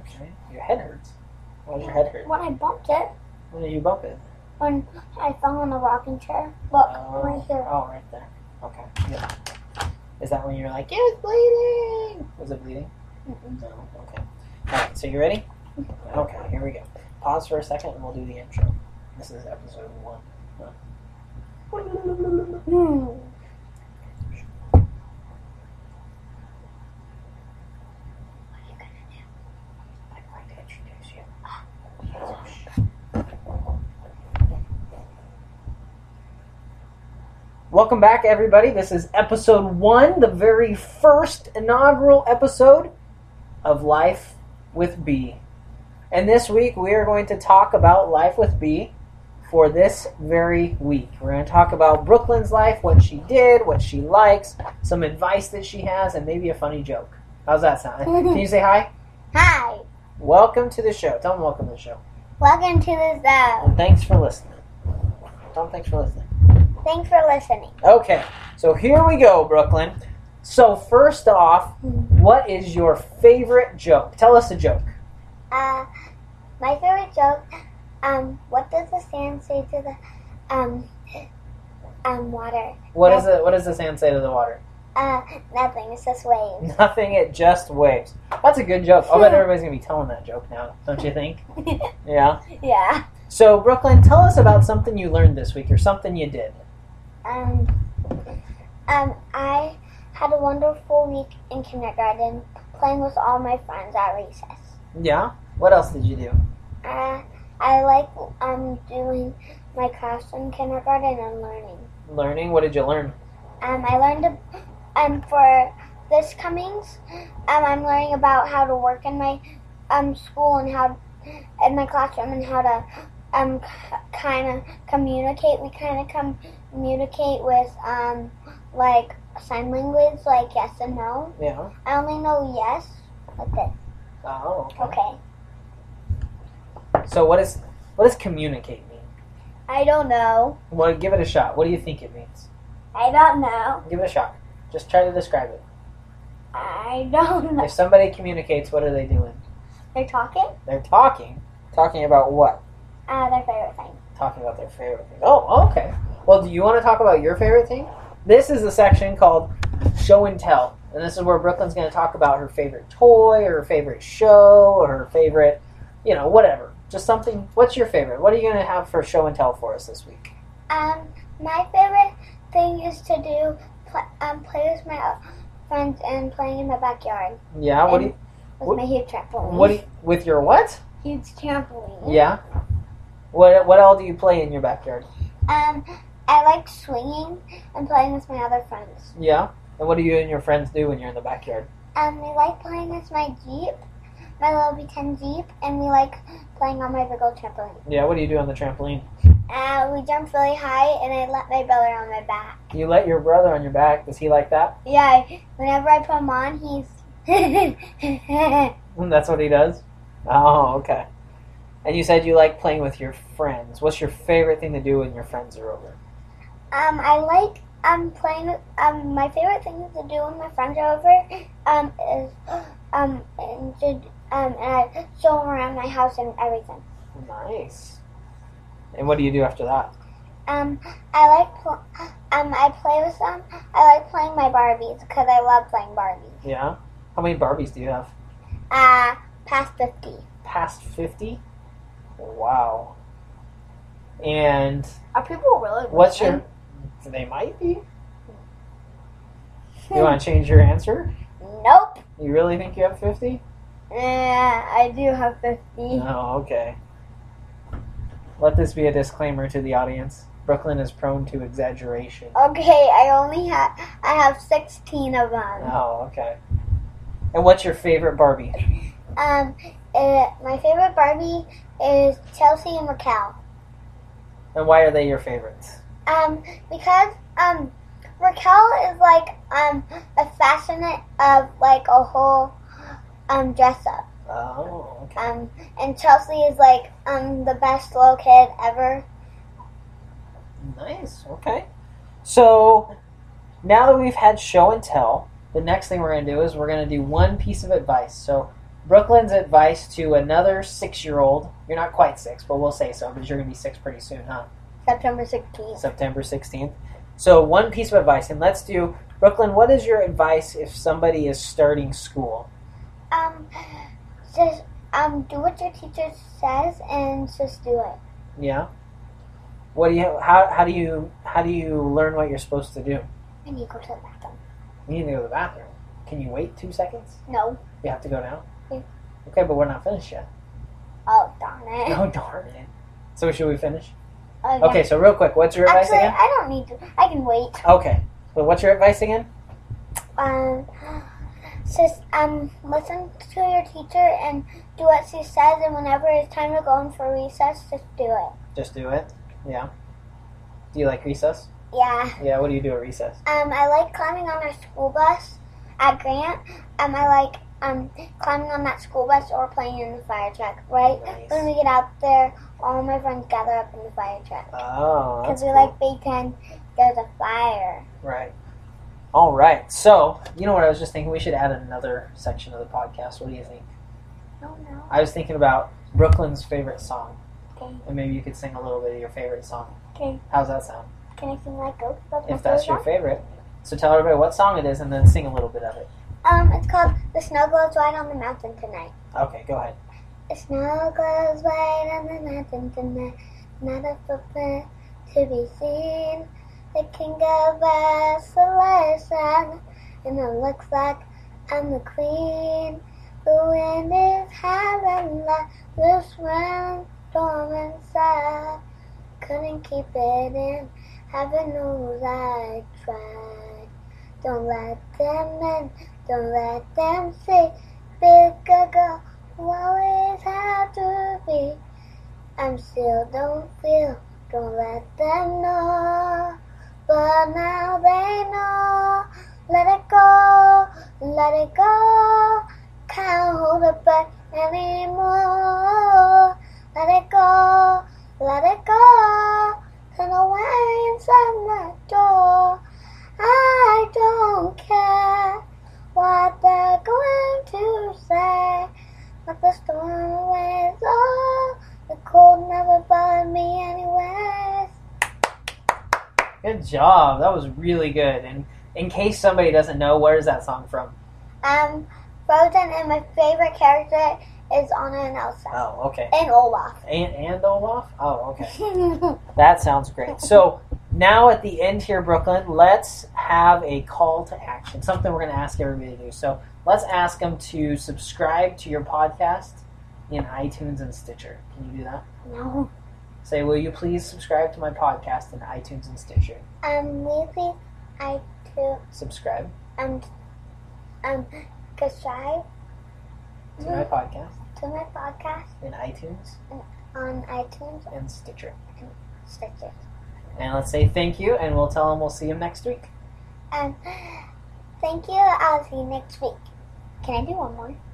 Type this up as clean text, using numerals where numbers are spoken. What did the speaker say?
Okay. Your head hurts. Why does your head hurt? When I bumped it. When did you bump it? When I fell on a rocking chair. Look, right here. Oh, right there. Okay. Yeah. Is that when you're like, it was bleeding? Was it bleeding? Mm-mm. No. Okay. All right. So you ready? Okay. Here we go. Pause for a second, and we'll do the intro. This is episode 1. I'm going to introduce you. Welcome back, everybody. This is episode 1, the very first inaugural episode of Life with B. And this week, we are going to talk about Life with B for this very week. We're going to talk about Brooklyn's life, what she did, what she likes, some advice that she has, and maybe a funny joke. How's that sound? Can you say hi? Hi. Welcome to the show. Tell them welcome to the show. Welcome to the show. And thanks for listening. Tell them thanks for listening. Thanks for listening. Okay, so here we go, Brooklyn. So first off, what is your favorite joke? Tell us a joke. My favorite joke, what does the sand say to the, water? What does the sand say to the water? Nothing, it's just waves. Nothing, it just waves. That's a good joke. I bet everybody's going to be telling that joke now, don't you think? Yeah? Yeah. So, Brooklyn, tell us about something you learned this week or something you did. I had a wonderful week in kindergarten playing with all my friends at recess. Yeah? What else did you do? I like doing my crafts in kindergarten and learning. Learning? What did you learn? I learned for this comings, I'm learning about how to work in my school and how in my classroom and how to kind of communicate. We kind of communicate with like sign language, like yes and no. Yeah. I only know yes, like this. Oh. Okay. So what does communicate mean? I don't know. Well, give it a shot. What do you think it means? I don't know. Give it a shot. Just try to describe it. I don't know. If somebody communicates, what are they doing? They're talking? They're talking. Talking about what? Their favorite thing. Talking about their favorite thing. Oh, okay. Well, do you want to talk about your favorite thing? This is the section called Show and Tell. And this is where Brooklyn's going to talk about her favorite toy, or her favorite show, or her favorite, whatever. Just something. What's your favorite? What are you going to have for Show and Tell for us this week? My favorite thing is to do play with my friends and playing in the backyard. Yeah. With my huge trampoline. With your what? Huge trampoline. Yeah. What all do you play in your backyard? I like swinging and playing with my other friends. Yeah. And what do you and your friends do when you're in the backyard? We like playing with my Jeep, my little B10 Jeep, and we like playing on my big old trampoline. Yeah. What do you do on the trampoline? We jump really high, and I let my brother on my back. You let your brother on your back. Does he like that? Yeah. Whenever I put him on, he's. That's what he does? Oh, okay. And you said you like playing with your friends. What's your favorite thing to do when your friends are over? I like playing. My favorite thing to do when my friends are over is and I show them around my house and everything. Nice. And what do you do after that? I play with them. I like playing my Barbies because I love playing Barbies. Yeah. How many Barbies do you have? Past 50. Past 50? Wow. And Are people really? what's your? They might be. You want to change your answer? Nope. You really think you have 50? I do have 50. Oh, okay. Let this be a disclaimer to the audience. Brooklyn is prone to exaggeration. Okay, I have 16 of them. Oh, okay. And what's your favorite Barbie? My favorite Barbie is Chelsea and Raquel. And why are they your favorites? Because Raquel is like a fascinate of like a whole dress up. Oh, okay. And Chelsea is like the best little kid ever. Nice. Okay. So now that we've had show and tell, the next thing we're going to do is we're going to do one piece of advice. So Brooklyn's advice to another 6-year-old. You're not quite 6, but we'll say so, because you're going to be 6 pretty soon, huh? September 16th. September 16th. So one piece of advice, and let's do, Brooklyn, what is your advice if somebody is starting school? Just do what your teacher says and just do it. Yeah. What do you? How do you learn what you're supposed to do? And you go to the bathroom. You need to go to the bathroom. Can you wait 2 seconds? No. You have to go now? Yeah. Okay, but we're not finished yet. Oh, darn it. Oh, darn it. So should we finish? Yeah. Okay, so real quick, what's your advice Actually, again? I don't need to. I can wait. Okay. Well, what's your advice again? Just listen to your teacher and do what she says, and whenever it's time to go in for recess, just do it. Just do it? Yeah. Do you like recess? Yeah. Yeah, what do you do at recess? I like climbing on our school bus at Grant. I like climbing on that school bus or playing in the fire truck. Right Nice. when we get out there, all my friends gather up in the fire truck. Oh, that's Because we cool. like pretend there's a fire. Right. All right. So, you know what I was just thinking? We should add another section of the podcast. What do you think? Oh no. I was thinking about Brooklyn's favorite song. Okay. And maybe you could sing a little bit of your favorite song. Okay. How's that sound? Can I sing like Ghost? That's my If that's your favorite favorite. So tell everybody what song it is and then sing a little bit of it. song? It's called The Snow Glows White on the Mountain Tonight. Okay, go ahead. The snow glows white on the mountain tonight, not a footprint to be seen. The king of isolation, and it looks like I'm the queen. The wind is howling like this rainstorm inside. Couldn't keep it in, heaven knows I tried. Don't let them in, don't let them see. Big girl who always had to be. I'm still don't feel, don't let them know. But now they know. Let it go, let it go. Can't hold it back anymore. Let it go, let it go. Turn away inside that door. I don't care what they're going to say. Let the storm waves all. The cold never bothered me anyways. Good job. That was really good. And in case somebody doesn't know, where is that song from? Frozen, and my favorite character is Anna and Elsa. Oh, okay. And Olaf. And Olaf? Oh, okay. That sounds great. So now at the end here, Brooklyn, let's have a call to action, something we're going to ask everybody to do. So let's ask them to subscribe to your podcast in iTunes and Stitcher. Can you do that? No. Say, will you please subscribe to my podcast in iTunes and Stitcher? Maybe I to Subscribe subscribe to my podcast to my podcast in iTunes on iTunes and Stitcher. and Stitcher. And let's say thank you, and we'll tell them we'll see them next week. Thank you. I'll see you next week. Can I do one more?